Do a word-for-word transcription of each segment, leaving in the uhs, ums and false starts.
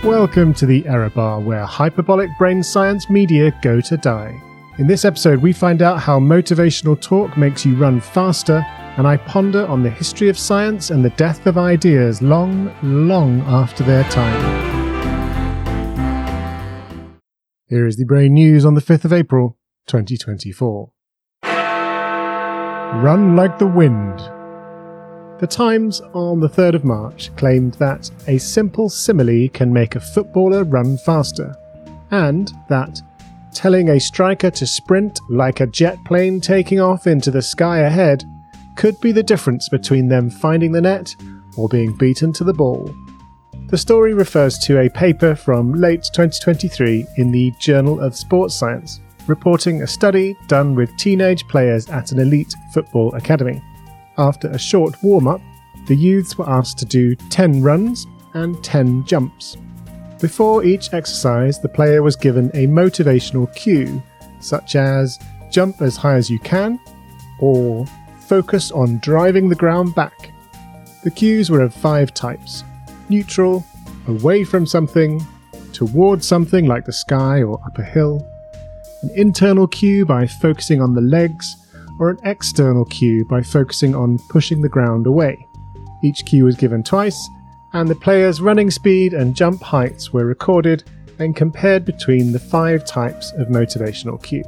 Welcome to the Error Bar, where hyperbolic brain science media go to die. In this episode, we find out how motivational talk makes you run faster, and I ponder on the history of science and the death of ideas long, long after their time. Here is the Brain News on the fifth of April, twenty twenty-four. Run like the wind. The Times on the third of March claimed that a simple simile can make a footballer run faster, and that telling a striker to sprint like a jet plane taking off into the sky ahead could be the difference between them finding the net or being beaten to the ball. The story refers to a paper from late twenty twenty-three in the Journal of Sports Science, reporting a study done with teenage players at an elite football academy. After a short warm-up, the youths were asked to do ten runs and ten jumps. Before each exercise, the player was given a motivational cue, such as jump as high as you can, or focus on driving the ground back. The cues were of five types: neutral, away from something, towards something like the sky or up a hill, an internal cue by focusing on the legs, or an external cue by focusing on pushing the ground away. Each cue was given twice, and the player's running speed and jump heights were recorded and compared between the five types of motivational cue.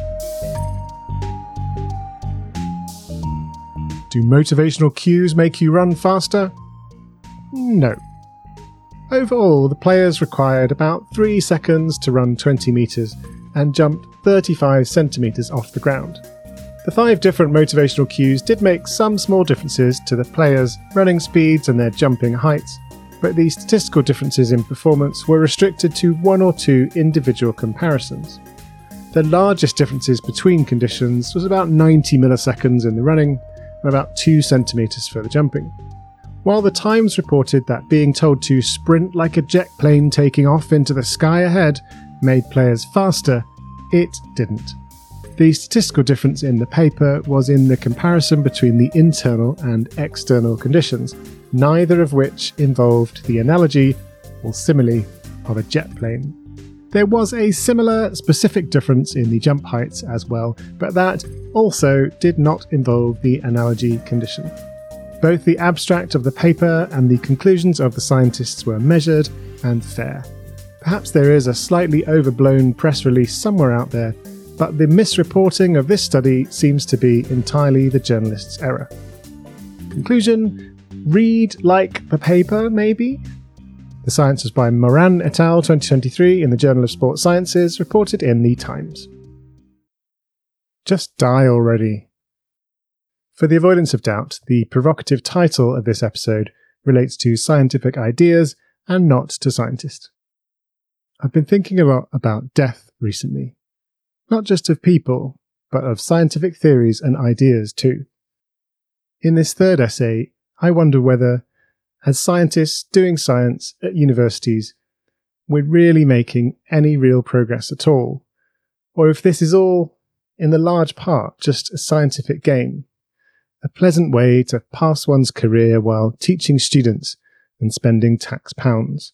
Do motivational cues make you run faster? No. Overall, the players required about three seconds to run twenty metres and jump thirty-five centimetres off the ground. The five different motivational cues did make some small differences to the players' running speeds and their jumping heights, but the statistical differences in performance were restricted to one or two individual comparisons. The largest differences between conditions was about ninety milliseconds in the running and about two centimetres for the jumping. While the Times reported that being told to sprint like a jet plane taking off into the sky ahead made players faster, it didn't. The statistical difference in the paper was in the comparison between the internal and external conditions, neither of which involved the analogy or simile of a jet plane. There was a similar specific difference in the jump heights as well, but that also did not involve the analogy condition. Both the abstract of the paper and the conclusions of the scientists were measured and fair. Perhaps there is a slightly overblown press release somewhere out there, but the misreporting of this study seems to be entirely the journalist's error. Conclusion: read like the paper, maybe? The science was by Moran et al. twenty twenty-three in the Journal of Sports Sciences, reported in the Times. Just die already. For the avoidance of doubt, the provocative title of this episode relates to scientific ideas and not to scientists. I've been thinking about, about death recently. Not just of people, but of scientific theories and ideas too. In this third essay, I wonder whether, as scientists doing science at universities, we're really making any real progress at all, or if this is all, in the large part, just a scientific game, a pleasant way to pass one's career while teaching students and spending tax pounds.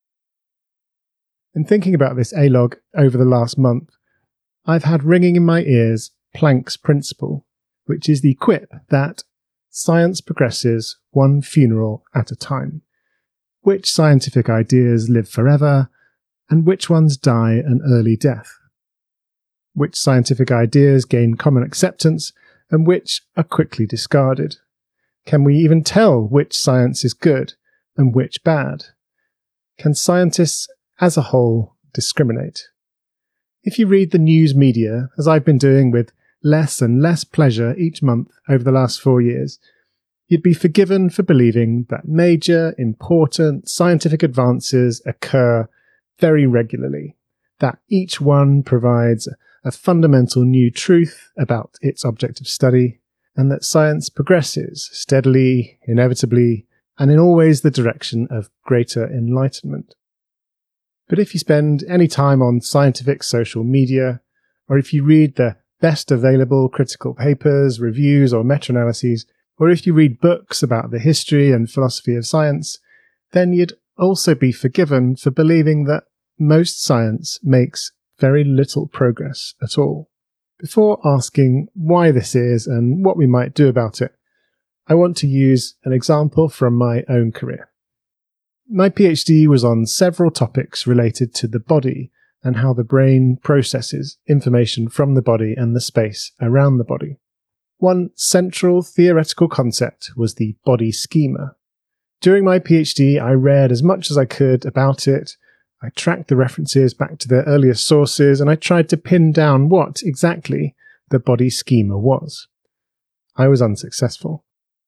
In thinking about this A-log over the last month, I've had ringing in my ears Planck's principle, which is the quip that science progresses one funeral at a time. Which scientific ideas live forever, and which ones die an early death? Which scientific ideas gain common acceptance, and which are quickly discarded? Can we even tell which science is good and which bad? Can scientists as a whole discriminate? If you read the news media, as I've been doing with less and less pleasure each month over the last four years, you'd be forgiven for believing that major, important scientific advances occur very regularly, that each one provides a fundamental new truth about its object of study, and that science progresses steadily, inevitably, and in always the direction of greater enlightenment. But if you spend any time on scientific social media, or if you read the best available critical papers, reviews, or meta-analyses, or if you read books about the history and philosophy of science, then you'd also be forgiven for believing that most science makes very little progress at all. Before asking why this is and what we might do about it, I want to use an example from my own career. My PhD was on several topics related to the body and how the brain processes information from the body and the space around the body. One central theoretical concept was the body schema. During my PhD, I read as much as I could about it. I tracked the references back to their earliest sources, and I tried to pin down what exactly the body schema was. I was unsuccessful.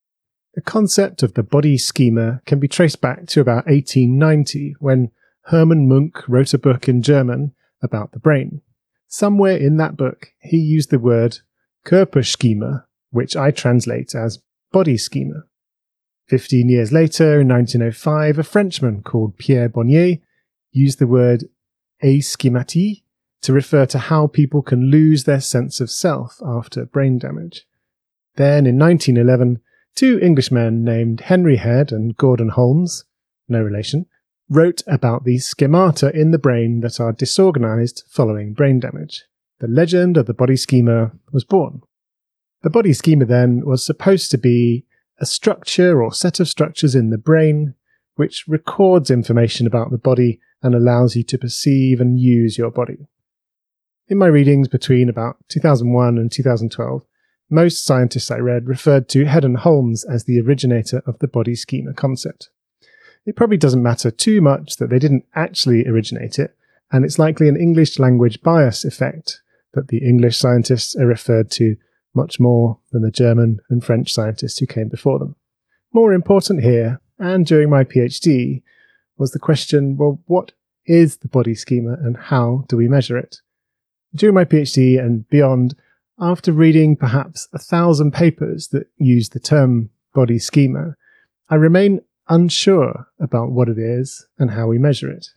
The concept of the body schema can be traced back to about eighteen ninety, when Hermann Munk wrote a book in German about the brain. Somewhere in that book, he used the word Körperschema, which I translate as body schema. Fifteen years later, in nineteen oh five, a Frenchman called Pierre Bonnier used the word aschematie to refer to how people can lose their sense of self after brain damage. Then, in nineteen eleven, two Englishmen named Henry Head and Gordon Holmes, no relation, wrote about the schemata in the brain that are disorganized following brain damage. The legend of the body schema was born. The body schema, then, was supposed to be a structure or set of structures in the brain which records information about the body and allows you to perceive and use your body. In my readings between about two thousand one and two thousand twelve, most scientists I read referred to Head and Holmes as the originator of the body schema concept. It probably doesn't matter too much that they didn't actually originate it, and it's likely an English language bias effect that the English scientists are referred to much more than the German and French scientists who came before them. More important here, and during my PhD, was the question, well, what is the body schema and how do we measure it? During my PhD and beyond, after reading perhaps a thousand papers that use the term body schema, I remain unsure about what it is and how we measure it.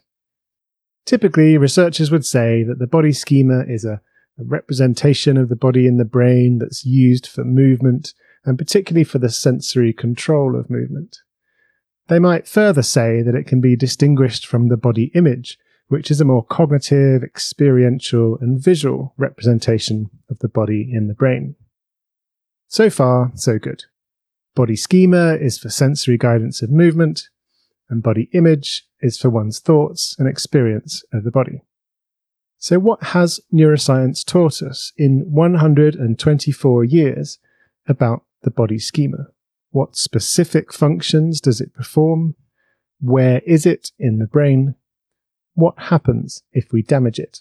Typically, researchers would say that the body schema is a, a representation of the body in the brain that's used for movement, and particularly for the sensory control of movement. They might further say that it can be distinguished from the body image, which is a more cognitive, experiential, and visual representation of the body in the brain. So far, so good. Body schema is for sensory guidance of movement, and body image is for one's thoughts and experience of the body. So what has neuroscience taught us in one hundred twenty-four years about the body schema? What specific functions does it perform? Where is it in the brain? What happens if we damage it?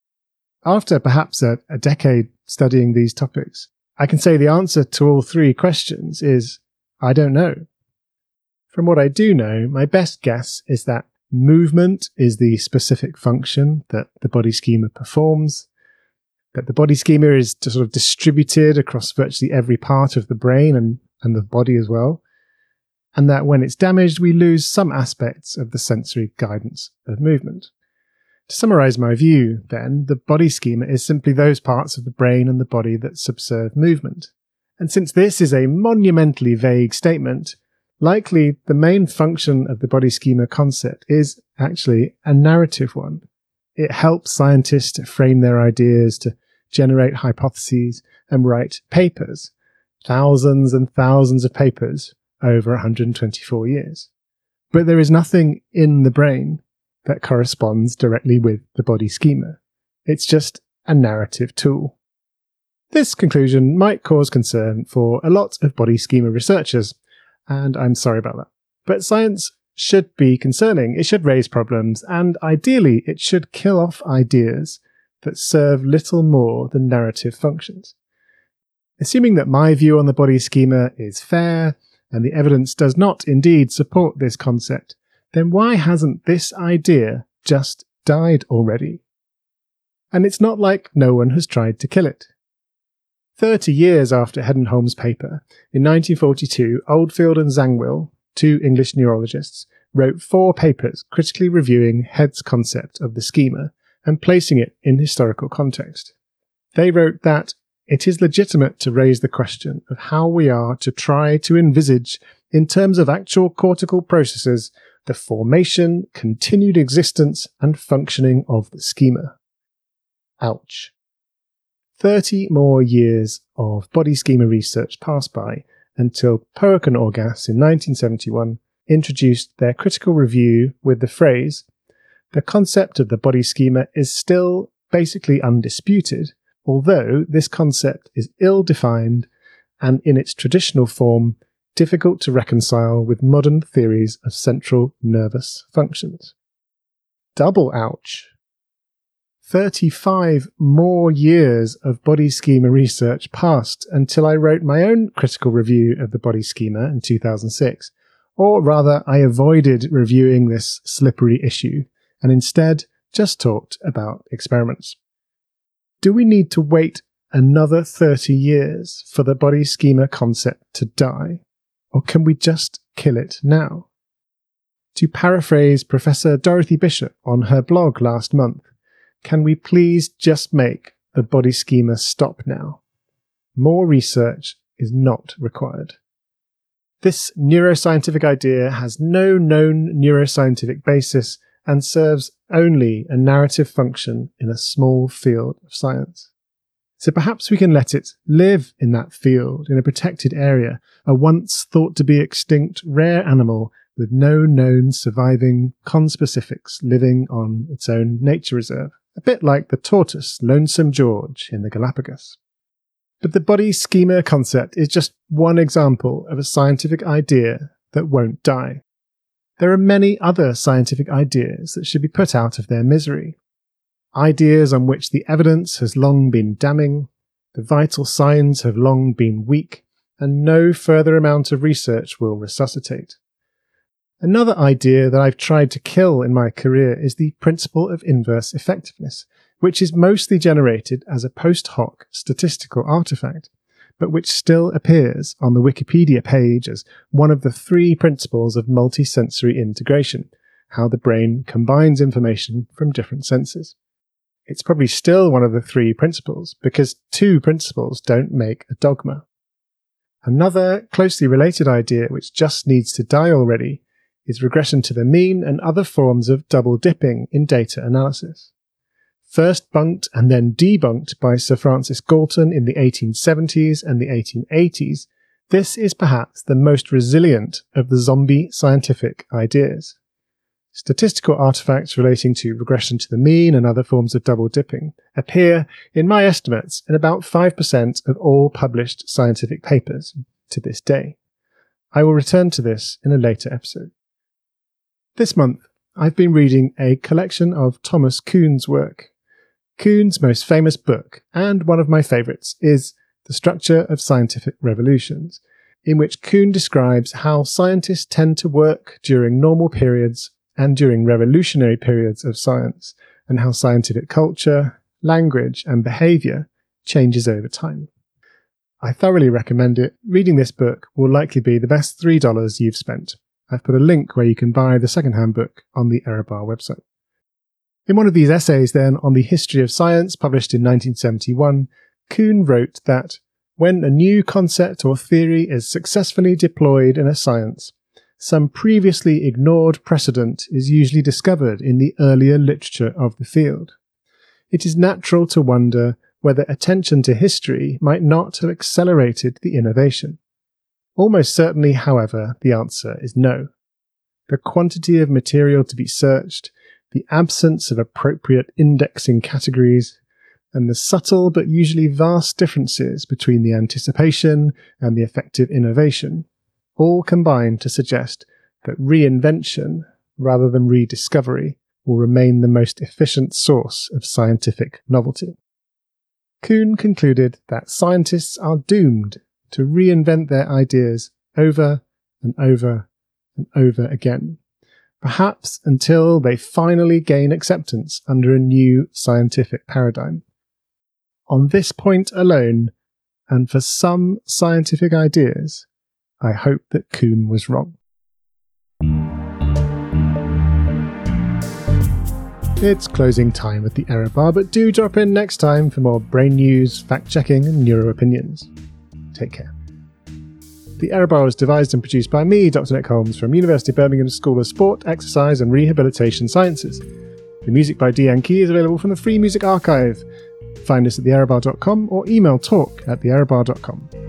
After perhaps a, a decade studying these topics, I can say the answer to all three questions is, I don't know. From what I do know, my best guess is that movement is the specific function that the body schema performs, that the body schema is sort of distributed across virtually every part of the brain and, and the body as well, and that when it's damaged, we lose some aspects of the sensory guidance of movement. To summarize my view, then, the body schema is simply those parts of the brain and the body that subserve movement. And since this is a monumentally vague statement, likely the main function of the body schema concept is actually a narrative one. It helps scientists to frame their ideas, to generate hypotheses, and write papers. Thousands and thousands of papers over one hundred twenty-four years. But there is nothing in the brain that corresponds directly with the body schema. It's just a narrative tool. This conclusion might cause concern for a lot of body schema researchers, and I'm sorry about that. But science should be concerning. It should raise problems, and ideally it should kill off ideas that serve little more than narrative functions. Assuming that my view on the body schema is fair, and the evidence does not indeed support this concept, then why hasn't this idea just died already? And it's not like no one has tried to kill it. Thirty years after Head and Holmes' paper, in nineteen forty-two, Oldfield and Zangwill, two English neurologists, wrote four papers critically reviewing Head's concept of the schema and placing it in historical context. They wrote that it is legitimate to raise the question of how we are to try to envisage, in terms of actual cortical processes, the formation, continued existence, and functioning of the schema. Ouch. Thirty more years of body schema research passed by until Poak and Orgas in nineteen seventy-one introduced their critical review with the phrase, "The concept of the body schema is still basically undisputed, although this concept is ill-defined and in its traditional form difficult to reconcile with modern theories of central nervous functions." Double ouch. thirty-five more years of body schema research passed until I wrote my own critical review of the body schema in two thousand six, or rather I avoided reviewing this slippery issue and instead just talked about experiments. Do we need to wait another thirty years for the body schema concept to die, or can we just kill it now? To paraphrase Professor Dorothy Bishop on her blog last month, can we please just make the body schema stop now? More research is not required. This neuroscientific idea has no known neuroscientific basis and serves only a narrative function in a small field of science. So perhaps we can let it live in that field, in a protected area, a once thought to be extinct rare animal with no known surviving conspecifics living on its own nature reserve. A bit like the tortoise Lonesome George in the Galapagos. But the body schema concept is just one example of a scientific idea that won't die. There are many other scientific ideas that should be put out of their misery. Ideas on which the evidence has long been damning, the vital signs have long been weak, and no further amount of research will resuscitate. Another idea that I've tried to kill in my career is the principle of inverse effectiveness, which is mostly generated as a post hoc statistical artifact, but which still appears on the Wikipedia page as one of the three principles of multisensory integration, how the brain combines information from different senses. It's probably still one of the three principles, because two principles don't make a dogma. Another closely related idea which just needs to die already is regression to the mean and other forms of double dipping in data analysis. First bunked and then debunked by Sir Francis Galton in the eighteen seventies and the eighteen eighties, this is perhaps the most resilient of the zombie scientific ideas. Statistical artifacts relating to regression to the mean and other forms of double dipping appear, in my estimates, in about five percent of all published scientific papers to this day. I will return to this in a later episode. This month, I've been reading a collection of Thomas Kuhn's work. Kuhn's most famous book, and one of my favourites, is The Structure of Scientific Revolutions, in which Kuhn describes how scientists tend to work during normal periods and during revolutionary periods of science, and how scientific culture, language, and behaviour changes over time. I thoroughly recommend it. Reading this book will likely be the best three dollars you've spent. I've put a link where you can buy the second-hand book on the Erebar website. In one of these essays, then, on the history of science, published in nineteen seventy-one, Kuhn wrote that when a new concept or theory is successfully deployed in a science, some previously ignored precedent is usually discovered in the earlier literature of the field. It is natural to wonder whether attention to history might not have accelerated the innovation. Almost certainly, however, the answer is no. The quantity of material to be searched, the absence of appropriate indexing categories, and the subtle but usually vast differences between the anticipation and the effective innovation all combine to suggest that reinvention, rather than rediscovery, will remain the most efficient source of scientific novelty. Kuhn concluded that scientists are doomed to reinvent their ideas over and over and over again, perhaps until they finally gain acceptance under a new scientific paradigm. On this point alone, and for some scientific ideas, I hope that Kuhn was wrong. It's closing time at the Erebar, but do drop in next time for more brain news, fact-checking and neuro opinions. Take care. The Error Bar was devised and produced by me, Doctor Nick Holmes, from University of Birmingham School of Sport, Exercise and Rehabilitation Sciences. The music by Deanne Key is available from the Free Music Archive. Find us at the error bar dot com or email talk at the error bar dot com.